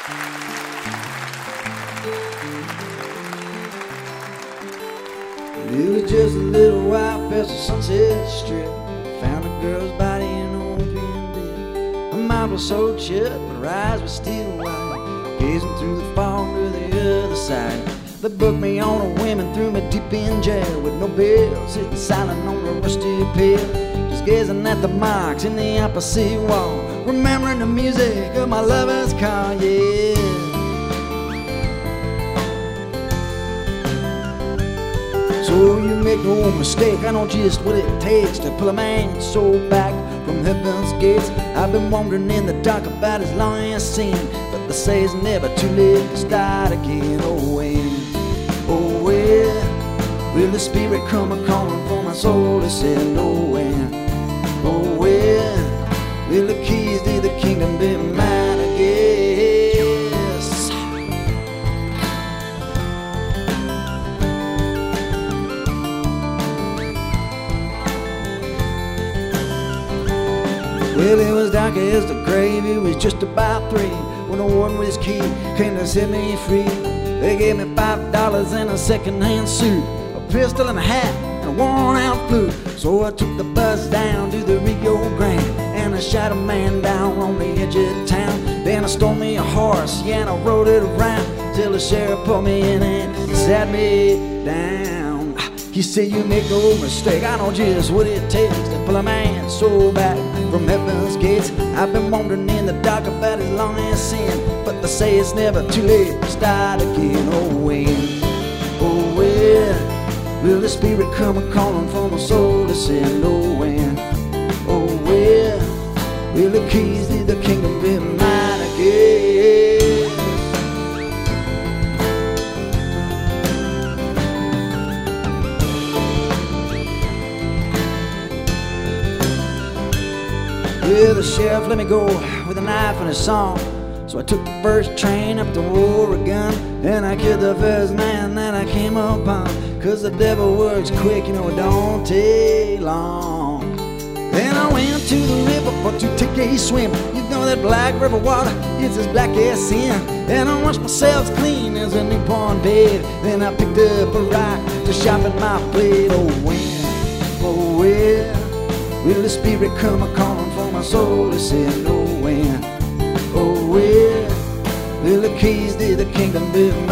It was just a little while past the Sunset Strip. Found a girl's body in an open bed. Her mouth was sewed shut, but her eyes were still wide, gazing through the fog to the other side. They booked me on a whim and threw me deep in jail with no bail, sitting silent on the rusty pail, just gazing at the marks in the opposite wall, remembering the music of my lover's car, yeah. So you make no mistake, I know just what it takes to pull a man's soul back from heaven's gates. I've been wandering in the dark about as long as I've seen, but they say it's never too late to start again. Oh, where will the Spirit come a-calling for my soul to say no when? Oh, where will the keys to the kingdom be mine, I guess? Well, it was dark as the grave, it was just about 3 when the warden with his key came to set me free. They gave me $5 and a second-hand suit, a pistol and a hat and a worn-out flute. So I took the bus down to the Rio Grande and I shot a man down on the edge of town. Then I stole me a horse, yeah, and I rode it around till the sheriff pulled me in and sat me down. He said, you make no mistake, I know just what it takes to pull a man's soul back from heaven's gates. I've been wandering in the dark about as long as sin, but they say it's never too late to start again. Oh, where will the Spirit come a-calling for my soul to say no when? Oh, where will the keys to the kingdom be mine again? Well, the sheriff let me go with a knife and a song. So I took the first train up to Oregon, and I killed the first man that I came upon. Cause the devil works quick, you know it don't take long. Then I went to the river for to take a swim. You know that black river water is as black as sin. Then I washed myself clean as a newborn babe. Then I picked up a rock to sharpen my blade. Oh, where will the Spirit come a-calling for my soul to say no when? Oh, where will the keys to the kingdom be